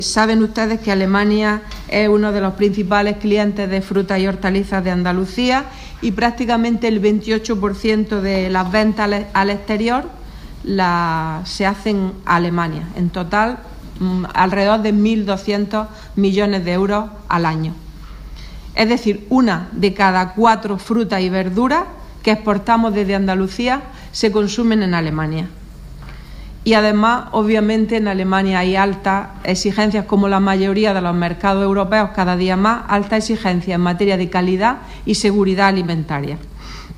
Saben ustedes que Alemania es uno de los principales clientes de frutas y hortalizas de Andalucía y prácticamente el 28% de las ventas al exterior se hacen a Alemania. En total, alrededor de 1.200 millones de euros al año. Es decir, 1 de cada 4 frutas y verduras que exportamos desde Andalucía se consumen en Alemania. Y además, obviamente, en Alemania hay altas exigencias, como la mayoría de los mercados europeos, cada día más, altas exigencias en materia de calidad y seguridad alimentaria.